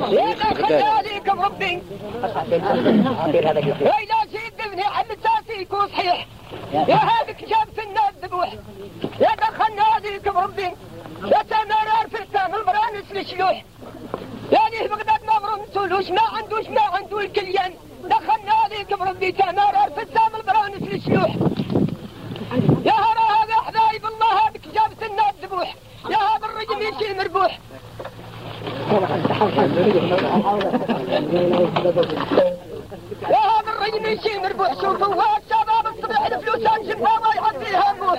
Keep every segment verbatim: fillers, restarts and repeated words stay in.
يا دخلنا عليكم ربي وإلى جيد حل تاسيك وصحيح يا هذيك جابت الناس ذبوح يا دخلنا عليكم ربي يا تمرار في السام المرانس للشلوح يعني بغداد ما مسولوش ما عندوش ما عنده الكليان دخلنا عليكم ربي تمرار في السام المرانس للشلوح يا هرا هذا حبايب الله هذيك جابت الناس ذبوح يا هذا الرجل يمشي مربوح يا هذا الرجل يمشي مربوح شوفوا هو الشباب الصبح الفلوسان جبها يعطيها الروح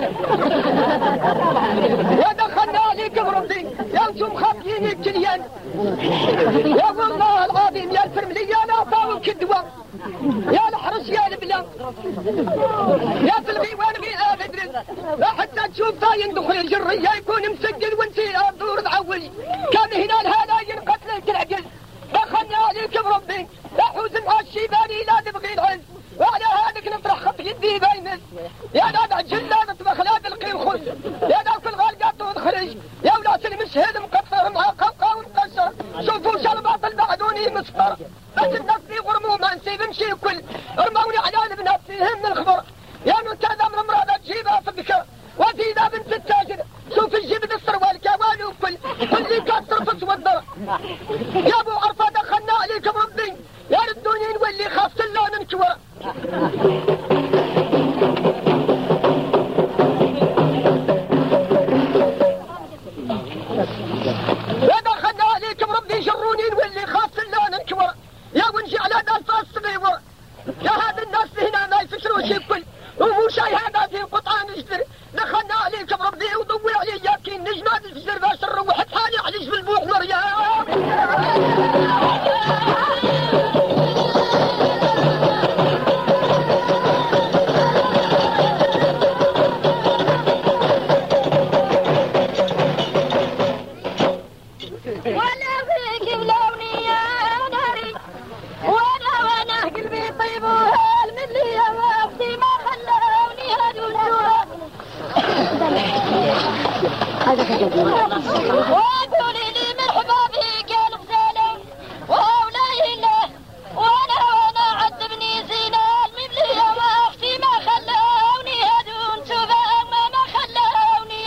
يا دخلنا عليكم ربي يا انتم خافيين الكليان يا والله العظيم يا الفرملية لا طاول كدوة يا الحرس يا البلا يا في الغيوان غياب ادرس لا حتى تشوف طاين دخل الجرية يكون مسجل وانتي الدور تعوج كان هنا الهلاين قتل العقل دخلنا عليكم ربي لا حوزن هالشيباني لا تبغي العز وعلى هذاك نطرح خط يدي باينس يا نادع جلة نطبخ لا تلقي الخز يا ذاك الغالقات ونخرج يا ولاد المشهد مقطر مع قلقة ونقشر شوفوا شربات البعدوني مسطر بس الناس في غرمو ما نسيب نمشي كل رموني على البنات فيهم من الخبر يا من كذا من امراض تجيبها في الذكر وزيدة بنت التاجر شوف الجيب السروال كوالي وكل واللي كسر في الصدر يا ابو عرفة دخلنا عليكم ربي يا ردوني واللي خاف اللون انكوى يا دخلنا عليكم ربي جروني واللي خاف اللون انكوى يا ونجي على دالفاس صبيور يا هذا الناس هنا ما يفكروش الكل ومو شاي هذا في قطعان الجدر دخلنا عليكم ربي وضوي علي ياكين نجمات الفجر باش نروح حالي عليش بالبوح مريم ولا فيك بلوني يا ناري وانا وانا قلبي طيب وهالملي يا وقتي ما خلوني هدوشوها وقولي لي مرحبا بك يا الغزالة وأولاي الله وانا وانا عذبني زينة المملي يا وقتي ما خلوني هدوشوها ما ما خلوني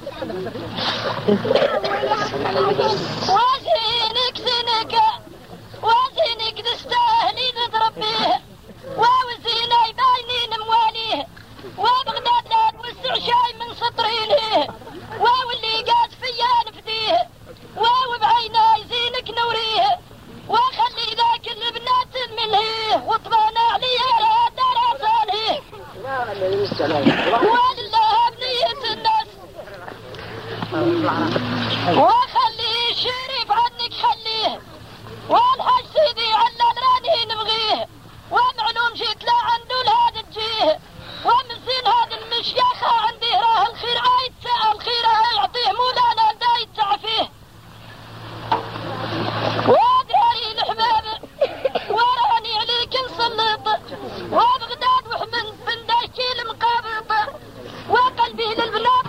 وزينك زينك وزينك تستاهلي نضرب بيه ووزيني باينين مواليه وبغداد لا توسع شاي من سطري ليه واللي قاس فيا نفديه وبعيناي زينك نوريه وخلي ذاك البنات الملهيه وطبانا عليها لا دراسة ليه ولله بنية الناس وخليه الشريف عنك خليه والحج سيدي على راني نبغيه ومعلوم جيت لا عنده لهذا تجيه ومن زين هذا المشيخة عندي راه الخير عايد الخير يعطيه مولانا دا يتعفيه وادراري الحباب وراني عليك نسلط وبغداد وحمن بن دايكي المقابط وقلبي للبنات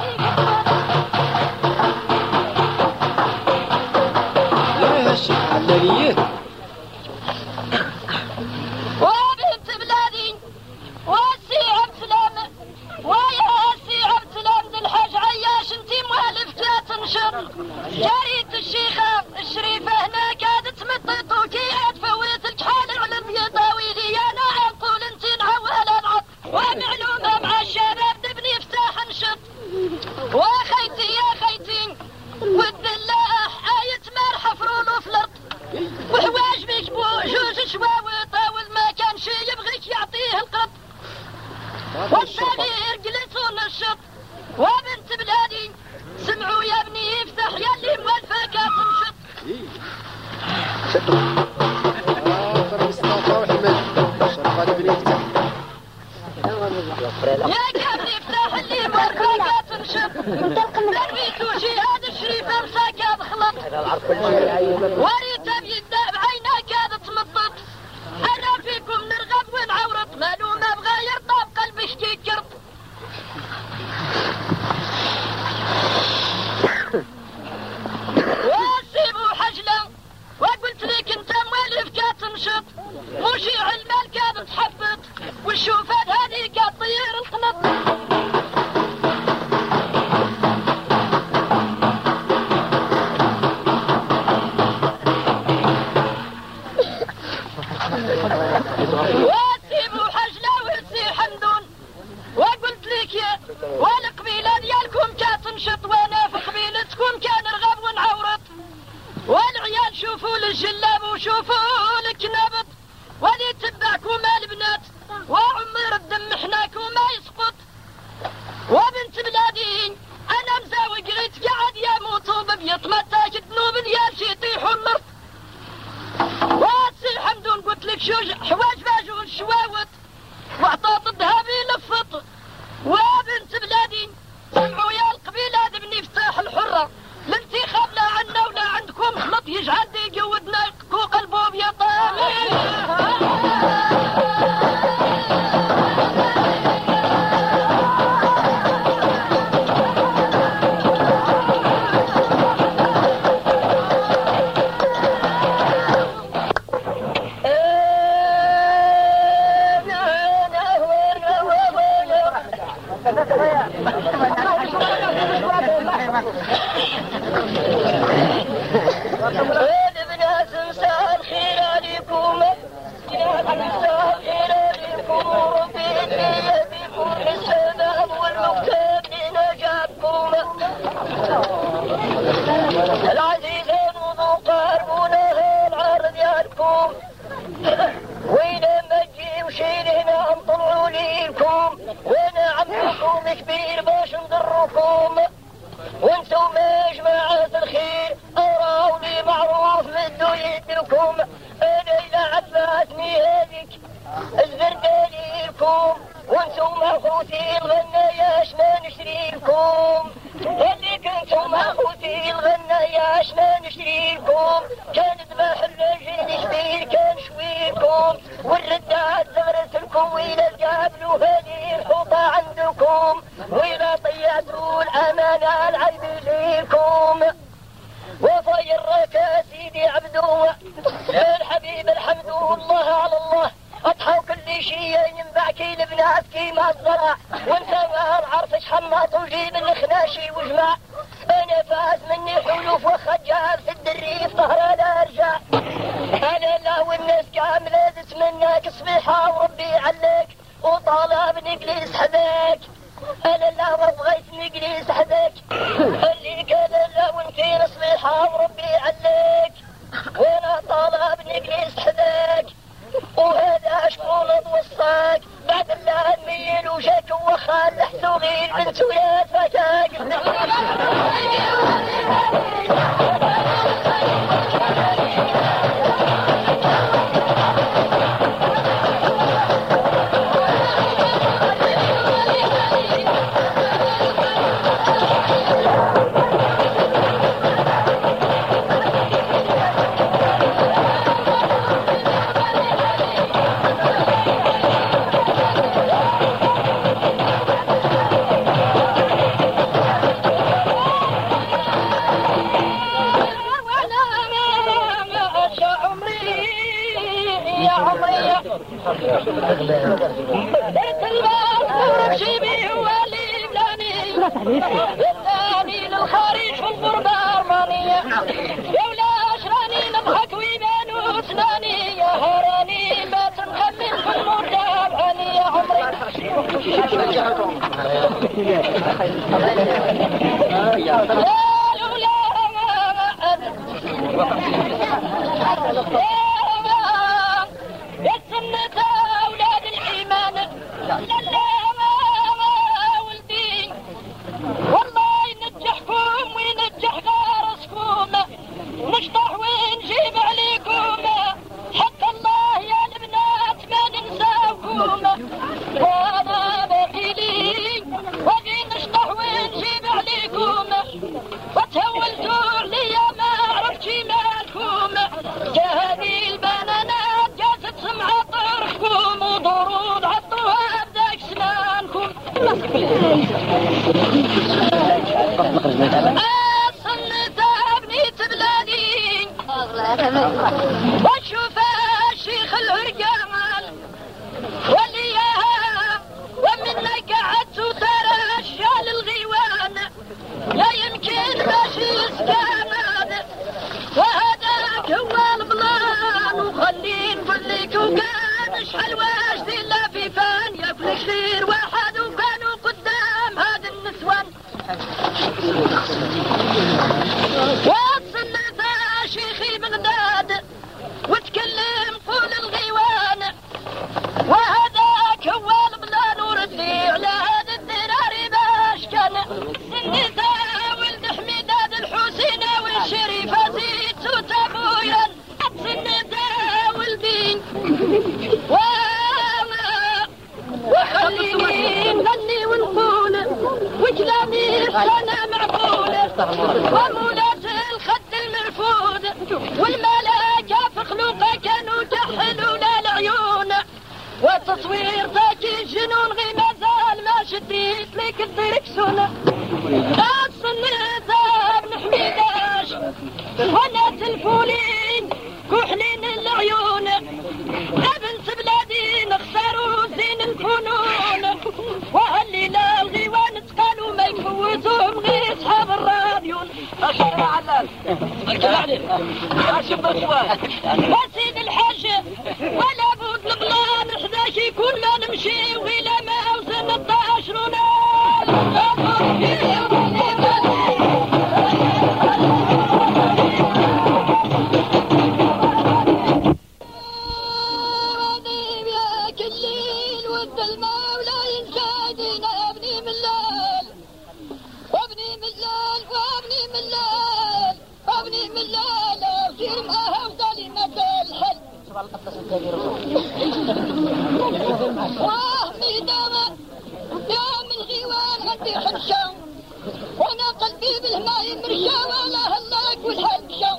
وبنت بلادي وسي عبد سلام ويا سي عبد سلام ذي الحاج عياش انتي موالفتها تنشر جارية الشيخة الشريفة هنا قاعدة تمطط وكي تفوت الكحال على البيضاوي لي انا عن طول انتي نعوال العط ومعلومة مع الشباب تبني فتاح نشط وخيتي يا خيتي والدلاح آية مرحة فرولو فلط وحواج بيك بو جوج شواوي طاول ما كان شي يبغيك يعطيه القط والثاني جلسون الشط وبنت بلادي سمعوا يا ابني يفتح يلي موالفاك تنشط يا قبل يفتح اللي موالفاك تنشط تنبيتو جهاد الشريفة مساكا بخلط وريتا بيدا بعينا كاد تمطط انا فيكم نرغب ونعورط مالو ما بغا يرضى بقلبي شكي كرط وسيبوا حجلة الجلاب وشوفوا لك نبط ولي تبعكم البنات وعمر الدم حناك وما يسقط وبنت بلادي انا مزاوي قريت قاعد يموت وببيض متاك الذنوب ديال شي يطيحوا النص واسي حمدون قلت لك شوج حواج باجون شواوت وعطاط الذهبي لفط وبنت بلادي سمعوا يا القبيله هذا بني فتاح الحره الانتخاب لا عنا ولا عندكم خلط يجعل دي يودنا كوق البوب يا طامي العزيزين وذو قاربونا العرض يالكم وين ما تجي وشيل هنا نطلعوا ليكم وانا عمكم كبير باش نضركم وانتو ما جماعة الخير اراو لي معروف مدوا يدكم انا الى عفاتني هذيك الزردة ليكم وانتو مخوتي الغناياش ما نشريكم اللي كنتم اخوتي الغناياش ما نشريكم كان ذبح الرجل كبير كان شويكم والردات زغرت لكم وإلى تقابلوا هذه الحوطة عندكم وإلى طيعتوا الأمانة العيب ليكم وفي الركا سيدي عبدو الحبيب الحمد الله على الله اضحوا كل شيء ينبعكي لبنات كيما الزرع وانت ما العرفش حماط وجيب الخناشي وجمع انا فاز مني حلوف وخجال في الدريف ظهر لا ارجع انا لا والناس كامله تتمناك صبيحه وربي عليك وطالب نجلس حداك انا لا ما بغيت نجلس حداك خليك انا لا وانتي صبيحه وربي عليك وانا طالب نجلس حداك وهذا شكون توصاك بعد الله نميل وجاك وخال حسوغي البنت ويا فتاك درت المغفور بجيبي هو اللي بلاني الثاني للخارج في الغربة أرمانية يا ولا أشراني نضحك ويبانو سناني يا هراني ما تنخمن في المرة بعاني يا عمري يا لولا السنة أولاد الإيمان لا لا ولدي والله ينجحكم وينجح غارسكم نشطح ونجيب عليكم حق الله يا البنات ما ننساكم وانا باقي لي وغي نشطح ونجيب عليكم وتهولتوا عليا ما عرفت مالكم هذه البنانات جازت سمع طرفكم وضرود عطوها بداك سنانكم أصلت بنيت بلادي وشوف الشيخ الهرقان ولياها ومنك قعدت ترى الشال الغيوان لا يمكن باش يسكن وهذاك هو البلان وخلي نقول لك وكان شحال واجد الا في فان ياكل كثير واحد وكانوا قدام هذا النسوان وصلت شيخي بغداد العيون الصني ذاب نحميداش وانا الفولين كحلين العيون بنت بلادي نخسروا زين الفنون وهالليلة الغيوان تقالوا ما يفوتهم غير اصحاب الراديون اشهر علال اكل عليك اشوف السؤال وسيد الحاج ولا بود البلان حداش يكون ما نمشي وغيلا ما اوزن الطاشرون واهمي دامة يا من غيوان عندي حنشا وانا قلبي بالهماي مرشا ولا هلاك والحنشا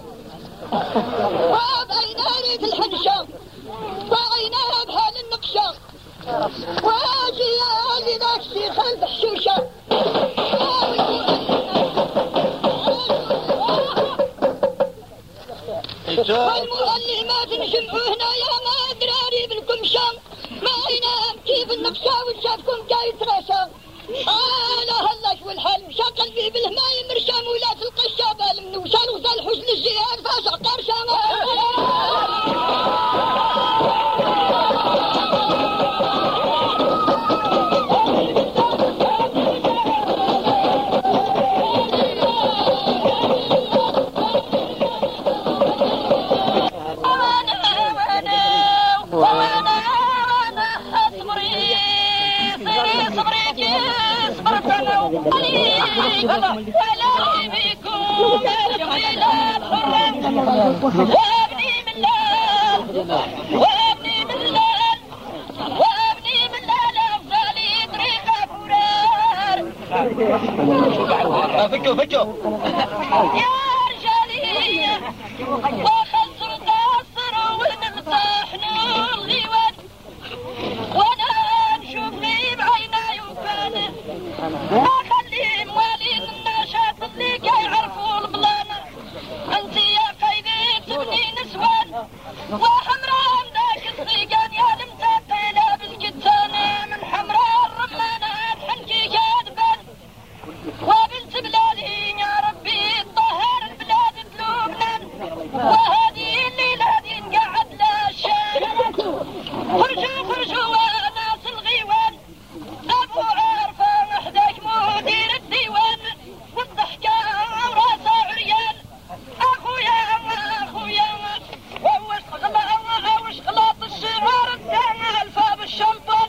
وبعينها ريت الحنشا وعينها بحال النقشة واجي يا اللي ذاك الشيخ البحشوشة والمؤلمات نجمعوا هنايا ما دراري بالكمشة ما ينام كيف النقشة وشافكم جاي تراشا آه لا هلاش والحال مشا قلبي بالهماي مرشا مولات القشة بالمنوشة الغزال حسن الجهاد فاشع قرشة ولا بكم الخلال حرم وابني من لال وابني من لال وابني من لال افضل طريقة فرار فكوا فكوا يا رجالي وخسر تاثر ونمسحنا الغيوان وانا نشوف غيب عيناي وفانه ما خلي موالين الناشات اللي كيعرفوا البلان انت يا قيدي تبني نسوان وحمران ذاك الصيقان يا المتقيلة بالكتانة من حمراء الرمانات حنكي كاذبان وبنت بلادي يا ربي طهر البلاد بلبنان وهذه الليلة دي نقعد لا شان خرجوا خرجوا ناس الغيوان ابو عارفة وحدك مدير الديوان والضحكة وراسه عريان اخويا اخويا وش خلاط وش خلاط الشعار الدم الفا بالشمبان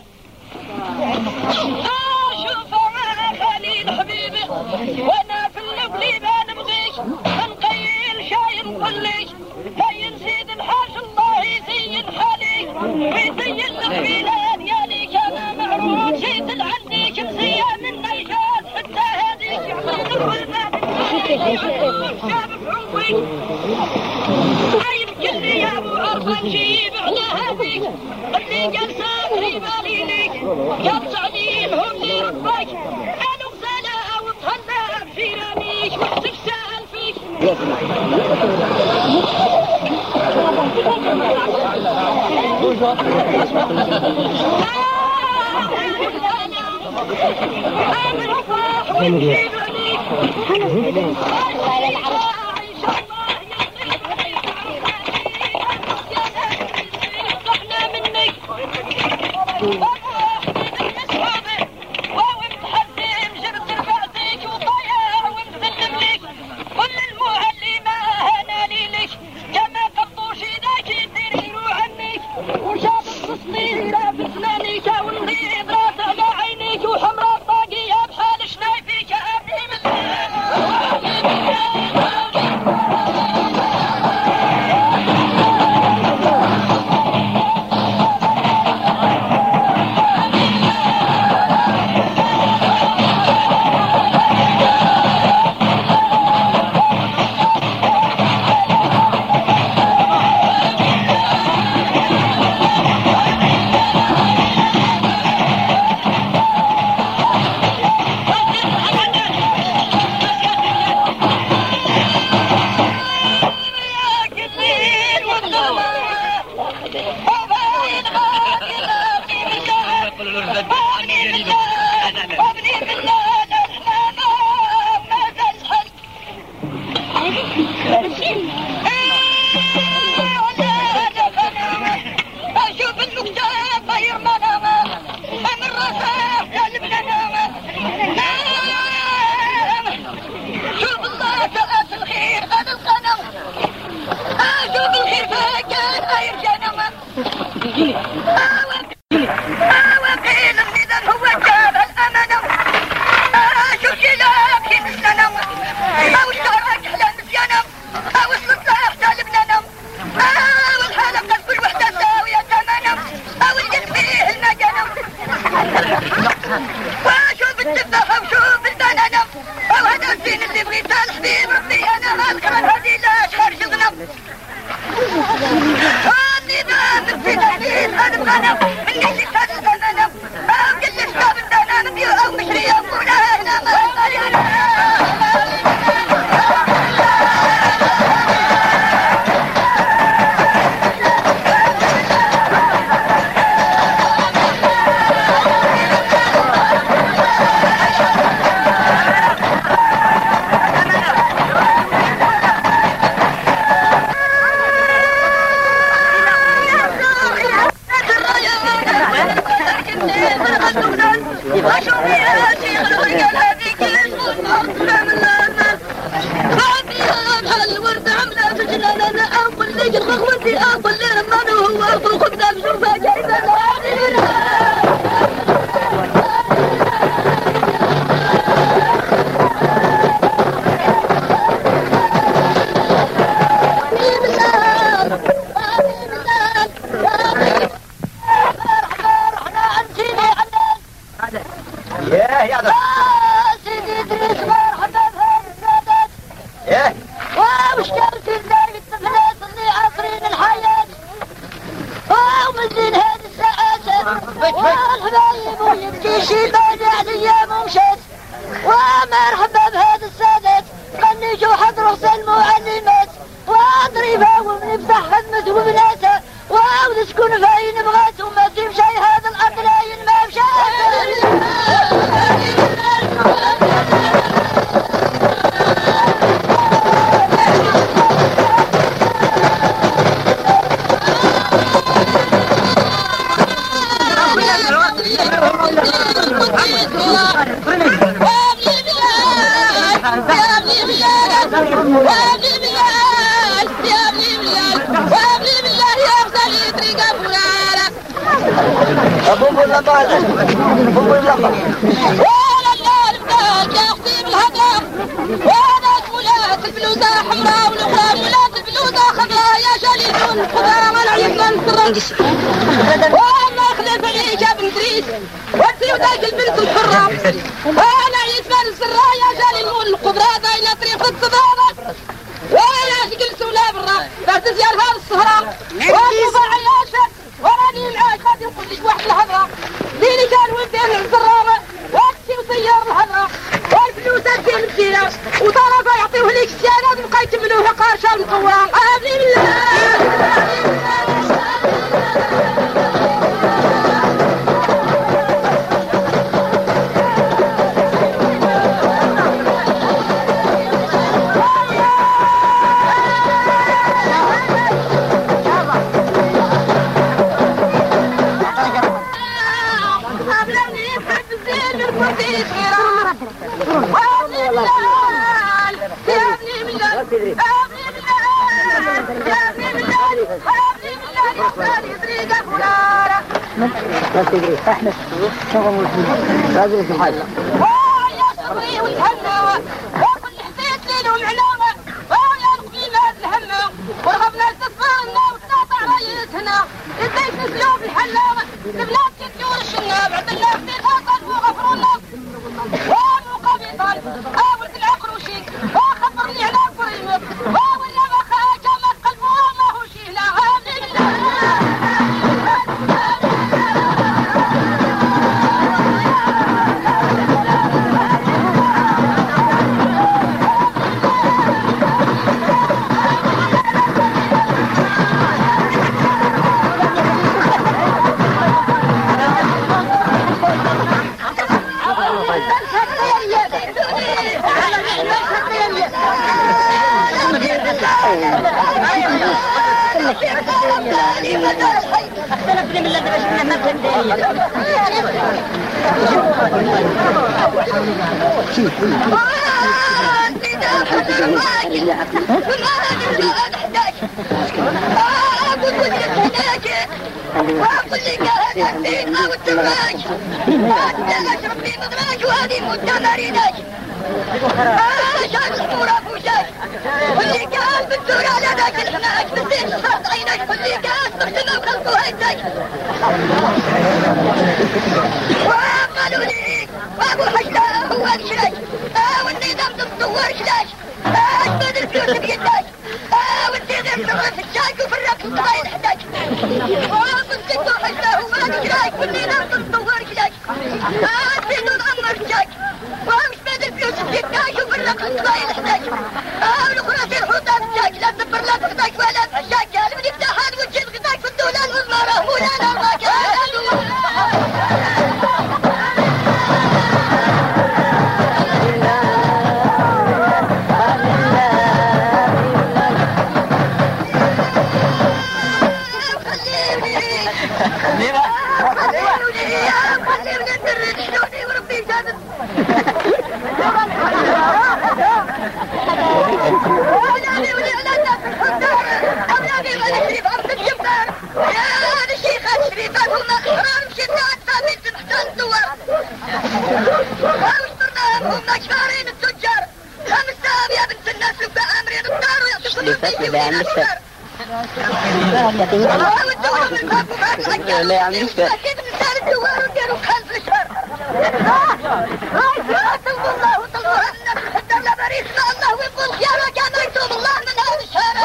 اشوف خليل حبيبي وانا في القليبه نبغيك نقيل شاي نقليك هاي نسيد الحاج الله يزين حالي ويزين القبيله ديالي كان معروف جيت لعندك مزيه من نيجات حتى هذيك يعطيك الولد شاب بعمري عيب كلي يا ابو عرفان جيب على هذيك اللي جالسه في بالي ليك يرجع لي الهم لي ربك انا غزاله وتهنى في راميك وتفسال فيك امن وفاح ونجيب عليك وحمراء طاقية بحال شنايفي كأبني من اشوف المكتاب طير منامه من راسه قلب نامه شوف الله تأس الخير قد القنم اشوف الخير فكان غير جنمه وقيل اذا هو جاب الامنه اشوف جلاب في السنم او الشرك على المزينم او الصلاح سالب ننم او الحلقه كل وحده ساويه ثمنم او الجن فيه المجنم واشوف التفاحه وشوف البنانم او هذا الزين اللي بغيت الحبيب ربي انا هالكرة هذه لا خرج غنم النظام في تهديد هذا الغنم من اللي كان الغنم او كل شباب الدنانم او مشري يقولها هنا ما ومرحبا بهذا السادات غنيجوا حضروا سلموا علمات واضربها ونفتح خدمته وبناسها ونسكن فاين بغات وما تمشي هذا الارض لاين ما مشى أبوب اللبان أبوب اللبان ولا الليل بداك يا أختي بالهدف وأنا سمولات البلوزة حمراء والأخرى مولات البلوزة خضراء يا شاليتون الخضراء ما العيطان السرس وأنا خلف عليك يا بنت ريس وأنتي وذاك البنت الحرة وأنا عيسمان السراء يا شاليتون الخضراء داينا طريقة الصدارة وأنا جلس ولا برا بعد زيار هذا الصهراء وأنا عياشة وراني معاك غادي نقول لك واحد الهضره ديني كان ولدين الزرامه واكسي وسيار الهضره والفلوسات ديال المدينه وطلبه يعطيوه لك السنه وبقى يتملوها قارشه مقوره امين بالله لا تدري احنا شغل هذا في حاجه يا صبري والهنا وكل حسيت ليل ومعلامه ويا القيمات الهمه ورغبنا تصفرنا وتقطع رايتنا ازاي تسلوب الحلامه البلاد تدور الشناب عند الله في خاطر وغفرونا ومقابطان اول العقروشي وخبرني على قريمك ولا ما خاجه ما قلبه ما هو شي لا غالي اختلفني من الذي بشرنا ما فهمتني. وأقول لك هذا الدين أو الدراج وأنت أشرب في مدراج وهذه مدمرينك عشان الصورة فوشك واللي قال بالدور على ذاك الحناك بالزين صارت عينك واللي قال تخدمه وخلقه هيدك وقالوا لي أبو حشا هو الشرك والنظام تتطور شلاش أجمد الفلوس بيدك والنظام تبغى في الشاك وفي الرقص طايل حدك وقلت له حشا هو الشرك والنظام تتطور شلاش أجمد الأمر شاك وأجمد الفلوس بيدك وفي الرقص طايل حدك والأخرى في الحوطة بشاك لا تدبر لا تغدك ولا تحشاك قال من يفتح الوجه الغداك في الدولة والمرة مولانا ما كان لا عم يشفى كيف نسال الدوار وديروا خلف الشهر طلبوا الله وطلبوا النبي حتى لا بريد مع الله ويقول خيارة كان يكتب الله من هذا الشهر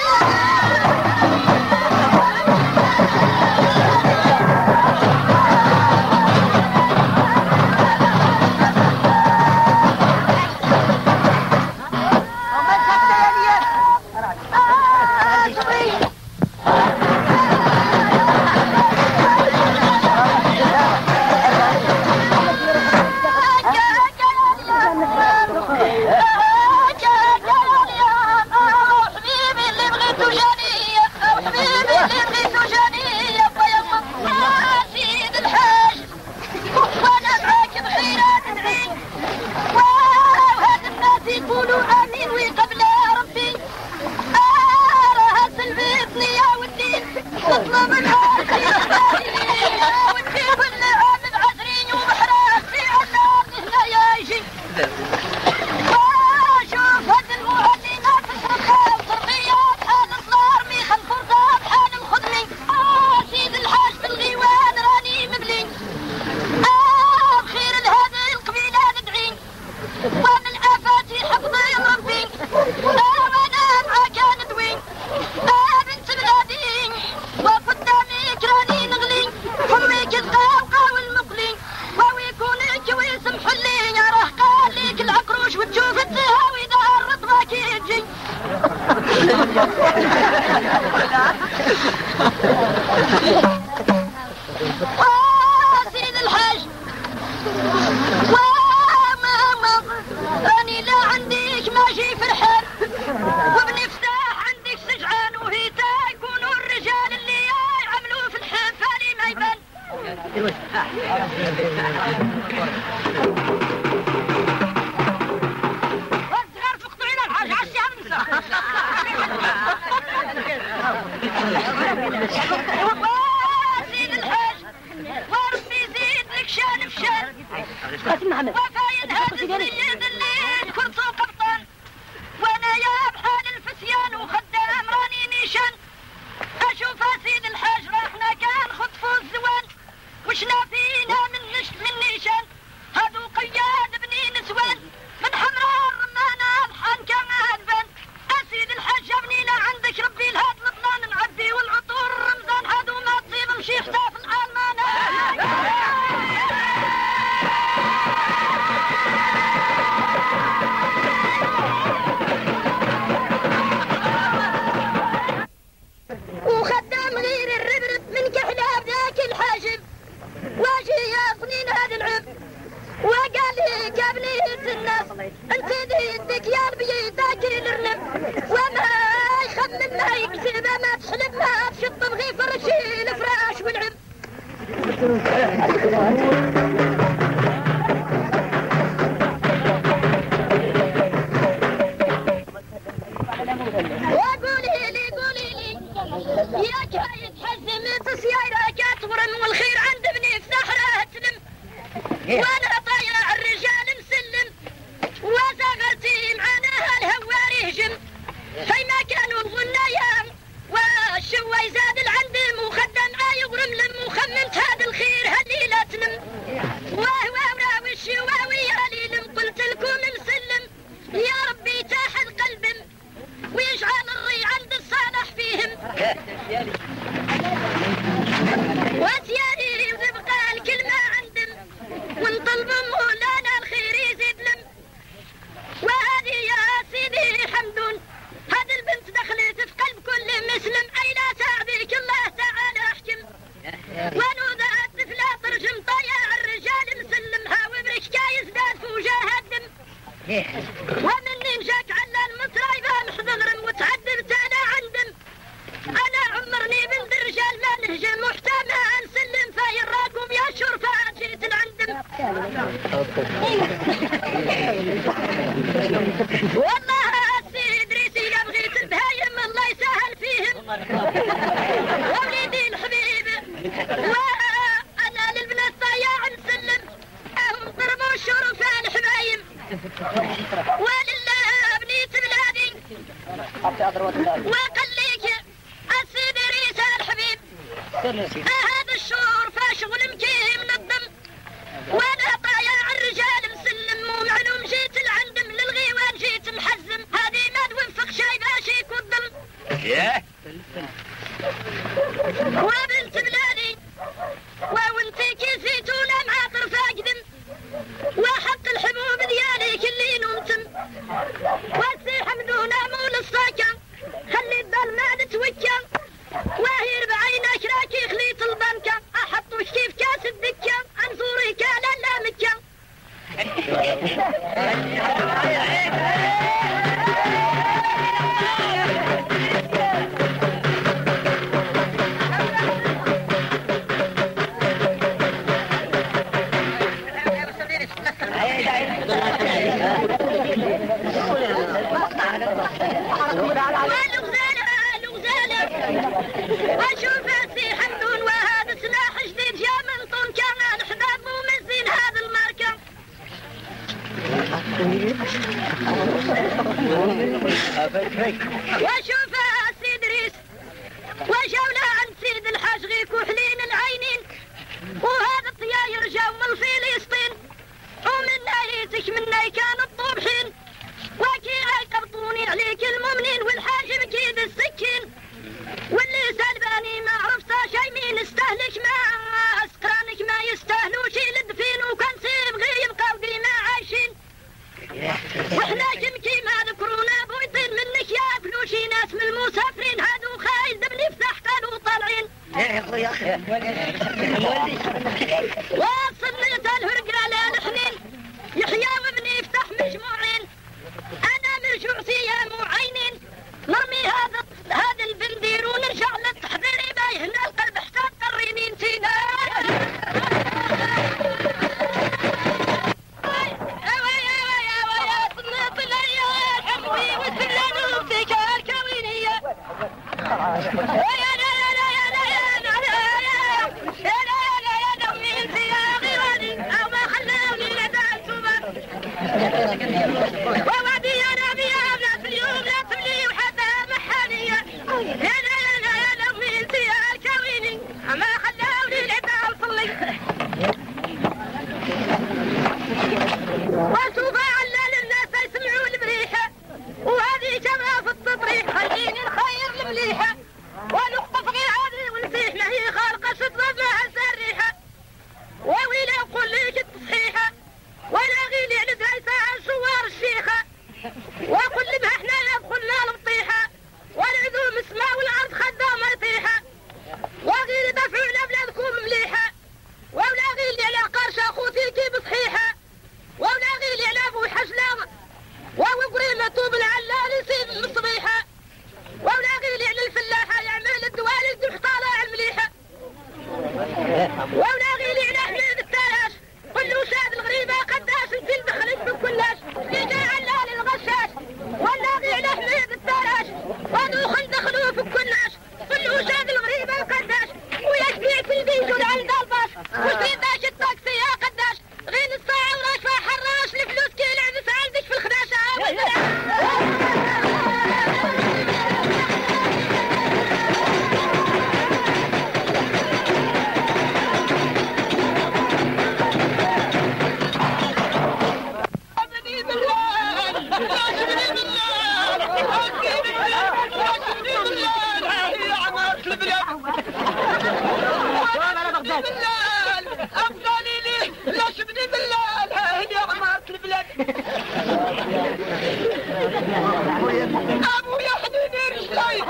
سيد الحاج وماما أني لا عنديك ماشي في الحر وبنفتاح عندك سجعان وهيتا يكونوا الرجال اللي يعملوا في الحفالي ما يبان والصغار تقطعين الحاج عشان ننسى سيد الحاج وربي يزيد لك شان بشان وفايد هذا السيد اللي كرسو قبطان وانا يا بحال الفسيان وخدام راني نيشان اشوف سيد الحاج راحنا كان خطفوا الزوان وشنا فينا من نش من نيشان هادو قياد بني نسوان من حمراء الرمانة الحان كما هدبان سيد الحاج جابنينا عندك ربي الهاد لبنان نعدي والعطور رمضان هادو ما تصيب مشي خطاف الآن ما طيبة ما تحلم ما تشط بغي فرشي الفراش والعب وقولي لي قولي لي يا كايد حزم تسيارة كاتورن والخير عند ابني في صحراء تلم وانا طايع الرجال مسلم وزغرتي معنا الهواري هجم فيما كانوا الغنايا والشواي زاد العندم وخدم يغرم لم وخمنت هذا الخير هالليلة تلم وهو وراوي الشواوي يا ليلم قلت لكم مسلم يا ربي تاحد قلبم ويجعل الري عند الصالح فيهم وسياري وتبقى الكلمة عندم ونطلب مولانا الخير يزيد لم وهذه يا سيدي حمدون هذه البنت دخلت في قلب كل مسلم أين ساعدك الله تعالى احكم ونوضع الطفلة ترجم طياع الرجال مسلمها وبرك كايز داد فوجاها الدم ومني مشاك على المطرايبة محضغرم وتعذبت أنا عندم أنا عمرني بنت الرجال ما نهجم محتمى نسلم فاير راكم يا شرفاء جيت العندم والله السيد ريسي بغيت البهايم الله يسهل فيهم ووليدي الحبيب وأنا للبنات طياع نسلم هم ضربوا الشرفاء الحبايم ولله بنيت بلادي وقليك السيد ريسي الحبيب هذا الشهور فاشغل مكيه منظم وانا طايع الرجال مسلم ومعلوم جيت العندم للغيوان جيت محزم هذه ما توفق شاي باشيك والضم وبنت بلادي وانتي كيسيتونا مع طرف اقدم وحق الحبوب ديالي كلي نمتم وسي حمدونا مول الصاكة خلي الضل ما نتوكا وهي بعينك راكي خليت البنكة احط وش كيف كاس الدكة انظوري كالا لا مكة واشوف سي حمدون وهذا سلاح جديد جا من طول كان الحباب ومزين هذا الماركة واشوف سي دريس وجونا عند سيد الحاج غيك وحلين العينين وهذا الطياير جاو من فلسطين ومن نايتك من ناي كان الطوبحين وكي قبطوني عليك المؤمنين والحاج بكيد السكين واللي سلباني ما عرفت شي مين استهلك ما اسقرانك ما يستاهلوا شي لدفين وكان سيبغي يبقى وديما عايشين واحنا كمكي ما ذكرونا بويطين منك ياكلوا شي ناس من المسافرين هادو خايل دبني فتح كانوا طالعين وصلت الهرقالة الحنين يحيى وابني يفتح مجموعين انا مرجوع سيام وعينين نرمي هذا هذا البندير ونرجع للتحضير باي هنا القلب احتاج قرينين فينا وشوف علل الناس يسمعوا المريحة وهذه كما في التطريق خليني نخير المليحة ونقطف غير هذه ونسيح ما هي خارقة شطرة مع الريحة وويلي اقول ليك التصحيحة ولا غيلي على دايسة عن شوار الشيخة وكل ما احنا يدخلنا المطيحة والعذوم اسماء والعرض خدامة يطيحة وغيري دفعونا بلادكم مليحة ولا غيلي على قرش اخوتي كيف صحيحة ولا غيلي على ابو حجلام وقريمة طوب العلال يسيب الصبيحة ولا غيلي على الفلاح بلال افضلي لي لا شبني بلال هني عمارة البلاد ابويا حنيني رجلي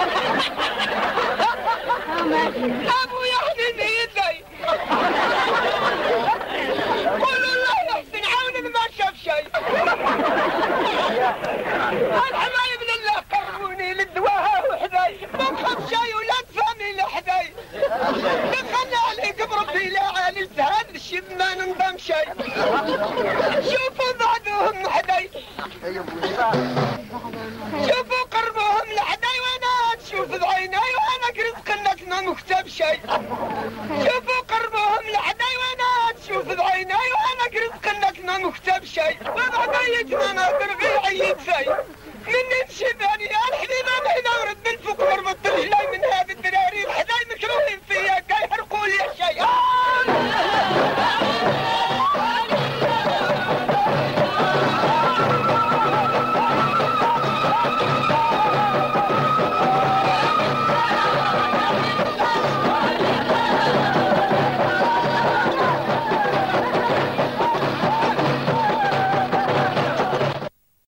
ابويا حنيني يدي قولوا الله يحسن عون ما شاف شيء الحبايب لله قربوني للدواها وحدي ما نخاف شيء ولا تفهمي لحدي دخلنا عليك بربي لا عالي الزهد الشب ما ننضم شيء شوفوا بعدهم حدي شوفوا قربوهم لحدي وانا تشوف بعيني وانا رزق الناس ما مكتب شيء شوفوا قربوهم لحدي وانا تشوف بعيني وانا رزق الناس ما مكتب شيء وبعديت ما نقدر غير عيد شيء من نمشي باني الحبيب انا هنا ورد من فوق وربط الجلال